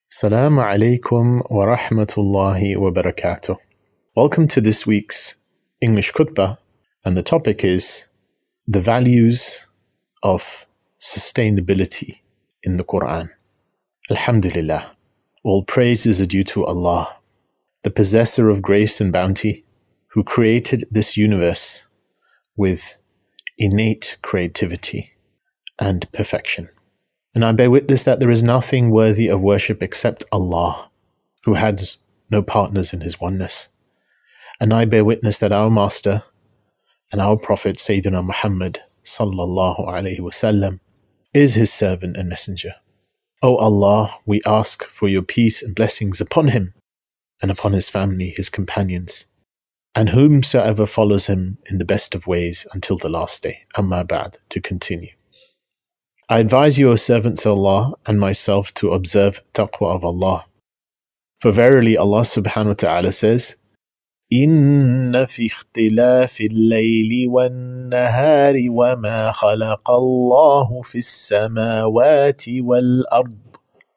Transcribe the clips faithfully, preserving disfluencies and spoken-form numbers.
Assalamu alaikum wa rahmatullahi wa barakatuh. Welcome to this week's English khutbah, and the topic is the values of sustainability in the Quran. Alhamdulillah, all praises are due to Allah, the possessor of grace and bounty, who created this universe with innate creativity and perfection. And I bear witness that there is nothing worthy of worship except Allah, who has no partners in His oneness. And I bear witness that our Master and our Prophet Sayyidina Muhammad sallallahu alaihi wasallam is His servant and messenger. O Allah, we ask for your peace and blessings upon him and upon his family, his companions, and whomsoever follows him in the best of ways until the last day. Amma ba'd, to continue. I advise you, O servants of Allah, and myself to observe taqwa of Allah. For verily Allah subhanahu wa ta'ala says, إِنَّ فِي اخْتِلَافِ اللَّيْلِ وَالنَّهَارِ وَمَا خَلَقَ اللَّهُ فِي السَّمَاوَاتِ وَالْأَرْضِ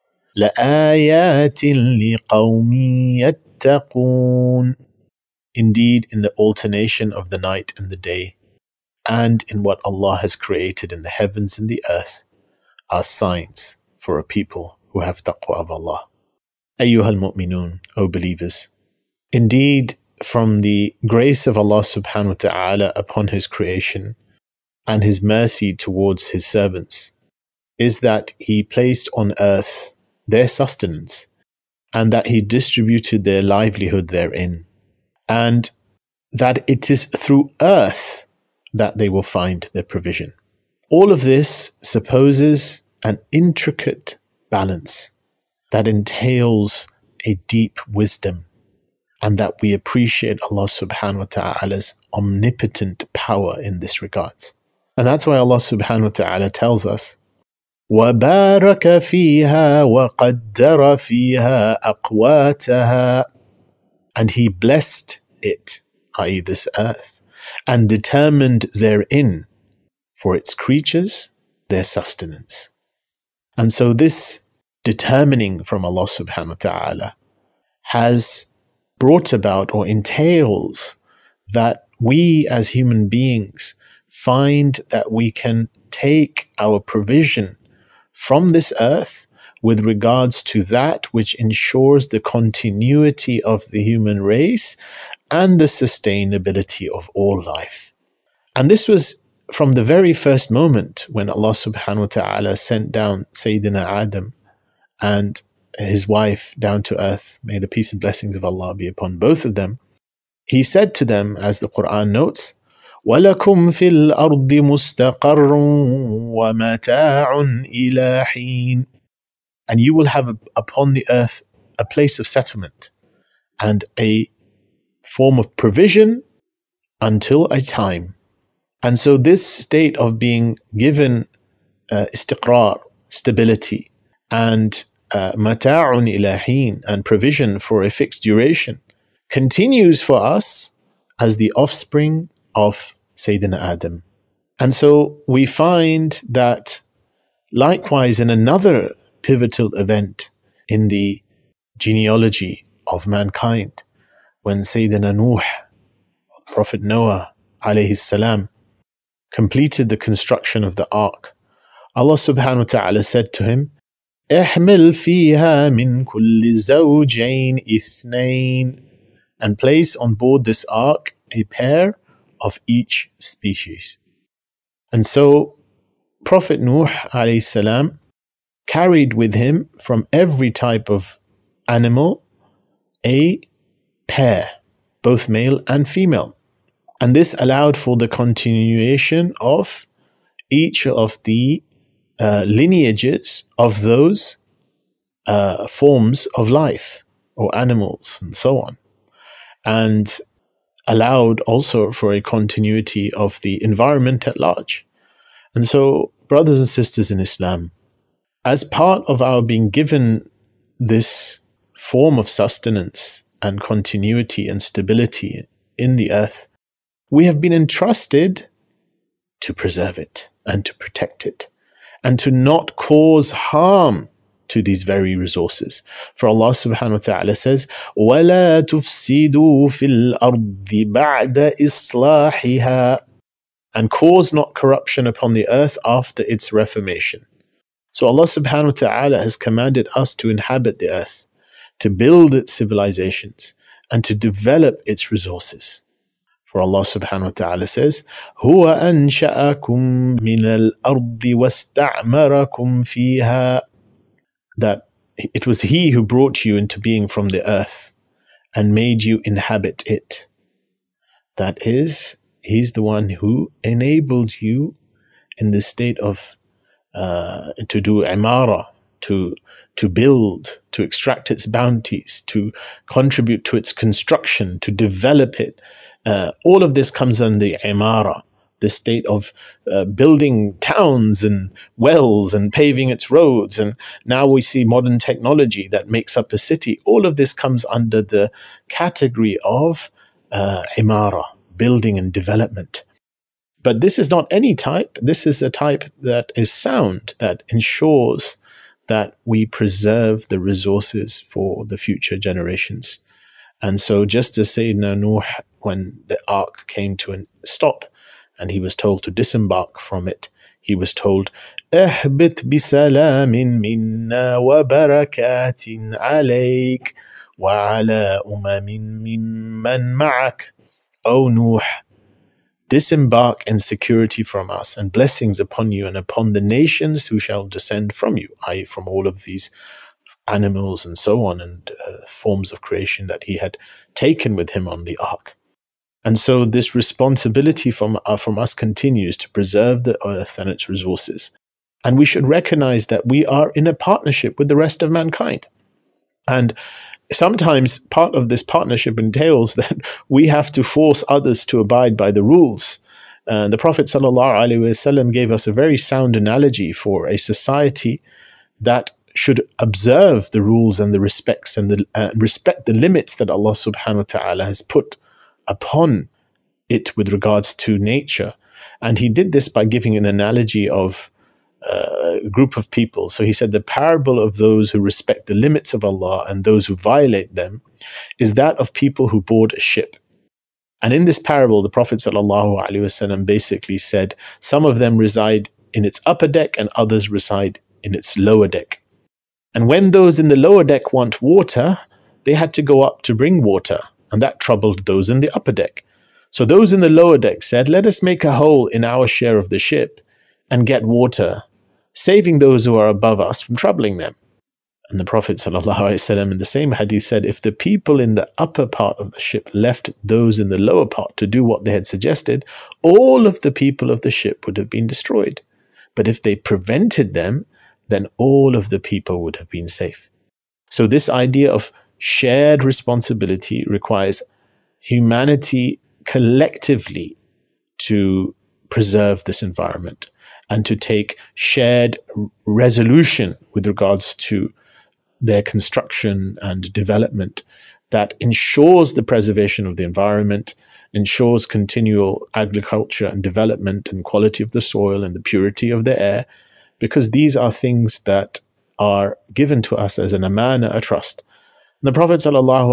لَآيَاتٍ لِقَوْمٍ يَتَّقُونَ. Indeed, in the alternation of the night and the day, and in what Allah has created in the heavens and the earth, are signs for a people who have taqwa of Allah. Ayyuhal mu'minun, O believers. Indeed, from the grace of Allah subhanahu wa ta'ala upon His creation and His mercy towards His servants is that He placed on earth their sustenance and that He distributed their livelihood therein, and that it is through earth that they will find their provision. All of this supposes an intricate balance that entails a deep wisdom, and that we appreciate Allah subhanahu wa ta'ala's omnipotent power in this regards. And that's why Allah subhanahu wa ta'ala tells us, وَبَارَكَ فِيهَا وَقَدَّرَ فِيهَا أَقْوَاتَهَا, and He blessed it, that is this earth, and determined therein for its creatures their sustenance. And so this determining from Allah subhanahu wa ta'ala has brought about or entails that we as human beings find that we can take our provision from this earth with regards to that which ensures the continuity of the human race and the sustainability of all life. And this was from the very first moment when Allah subhanahu wa ta'ala sent down Sayyidina Adam and his wife down to earth, may the peace and blessings of Allah be upon both of them. He said to them, as the Quran notes, وَلَكُمْ فِي الْأَرْضِ مُسْتَقَرٌّ وَمَتَاعٌ إِلَى حِينٍ, and you will have upon the earth a place of settlement and a form of provision until a time. And so this state of being given uh, istiqrar, stability, and uh, mata'un ila heen, and provision for a fixed duration, continues for us as the offspring of Sayyidina Adam. And so we find that likewise in another pivotal event in the genealogy of mankind, when Sayyidina Nuh, Prophet Noah alayhi salam, completed the construction of the ark, Allah subhanahu wa ta'ala said to him, احمل فيها من كل زوجين اثنين, and place on board this ark a pair of each species. And so Prophet Nuh alayhi salam carried with him from every type of animal a pair, both male and female. And this allowed for the continuation of each of the uh, lineages of those uh, forms of life or animals and so on, and allowed also for a continuity of the environment at large. And so, brothers and sisters in Islam, as part of our being given this form of sustenance and continuity and stability in the earth, we have been entrusted to preserve it and to protect it and to not cause harm to these very resources. For Allah subhanahu wa ta'ala says, وَلَا تُفْسِدُوا فِي الْأَرْضِ بَعْدَ إِصْلَاحِهَا, and cause not corruption upon the earth after its reformation. So Allah subhanahu wa ta'ala has commanded us to inhabit the earth, to build its civilizations, and to develop its resources. For Allah subhanahu wa ta'ala says, هُوَ أَنْشَأَكُم مِّنَ الْأَرْضِ وَاسْتَعْمَرَكُمْ فِيهَا, that it was He who brought you into being from the earth and made you inhabit it. That is, He's the one who enabled you in the state of uh, to do imara, to to build, to extract its bounties, to contribute to its construction, to develop it. Uh, all of this comes under the imara, the state of uh, building towns and wells and paving its roads. And now we see modern technology that makes up a city. All of this comes under the category of uh, imara, building and development. But this is not any type. This is a type that is sound, that ensures that we preserve the resources for the future generations. And so just as Sayyidina Nuh, when the ark came to a stop and he was told to disembark from it, he was told, اهبط بسلام منا وبركات عليك وعلى أمم ممن معك. O Nuh, disembark in security from us, and blessings upon you and upon the nations who shall descend from you, that is from all of these animals and so on, and uh, forms of creation that he had taken with him on the ark. And so this responsibility from, uh, from us continues to preserve the earth and its resources. And we should recognize that we are in a partnership with the rest of mankind. And sometimes part of this partnership entails that we have to force others to abide by the rules. Uh, the Prophet ﷺ gave us a very sound analogy for a society that should observe the rules and the respects and the uh, respect the limits that Allah subhanahu wa ta'ala has put upon it with regards to nature. And he did this by giving an analogy of uh, a group of people. So he said the parable of those who respect the limits of Allah and those who violate them is that of people who board a ship. And in this parable, the Prophet ﷺ basically said some of them reside in its upper deck and others reside in its lower deck. And when those in the lower deck want water, they had to go up to bring water, and that troubled those in the upper deck. So those in the lower deck said, let us make a hole in our share of the ship and get water, saving those who are above us from troubling them. And the Prophet ﷺ in the same hadith said, if the people in the upper part of the ship left those in the lower part to do what they had suggested, all of the people of the ship would have been destroyed. But if they prevented them, then all of the people would have been safe. So this idea of shared responsibility requires humanity collectively to preserve this environment and to take shared resolution with regards to their construction and development that ensures the preservation of the environment, ensures continual agriculture and development and quality of the soil and the purity of the air, because these are things that are given to us as an amana, a trust. And the Prophet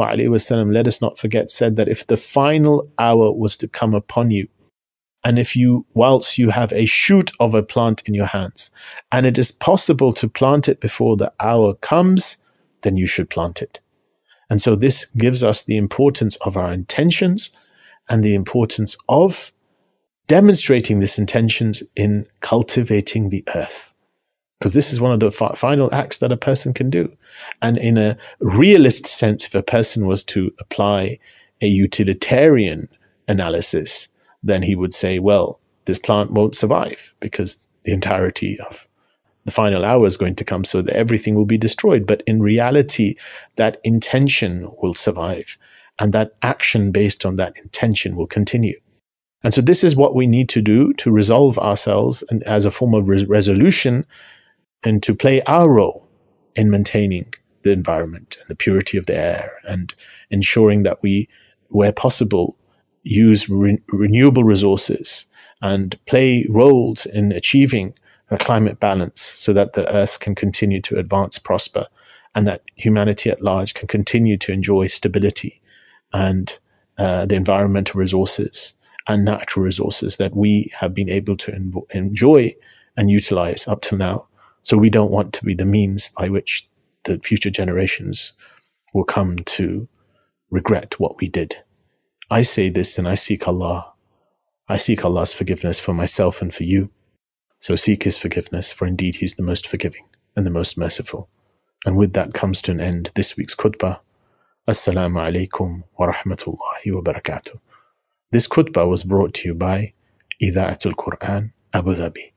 ﷺ, let us not forget, said that if the final hour was to come upon you, and if you, whilst you have a shoot of a plant in your hands, and it is possible to plant it before the hour comes, then you should plant it. And so this gives us the importance of our intentions and the importance of demonstrating these intentions in cultivating the earth. Because this is one of the fi- final acts that a person can do. And in a realist sense, if a person was to apply a utilitarian analysis, then he would say, well, this plant won't survive because the entirety of the final hour is going to come, so that everything will be destroyed. But in reality, that intention will survive, and that action based on that intention will continue. And so this is what we need to do to resolve ourselves and as a form of res- resolution and to play our role in maintaining the environment and the purity of the air and ensuring that we, where possible, use re- renewable resources and play roles in achieving a climate balance so that the earth can continue to advance, prosper, and that humanity at large can continue to enjoy stability and uh, the environmental resources and natural resources that we have been able to en- enjoy and utilize up till now. So we don't want to be the means by which the future generations will come to regret what we did. I say this and I seek Allah. I seek Allah's forgiveness for myself and for you. So seek His forgiveness, for indeed He's the most forgiving and the most merciful. And with that comes to an end this week's khutbah. Assalamu alaikum wa rahmatullahi wa barakatuh. This khutbah was brought to you by Idha'atul Quran, Abu Dhabi.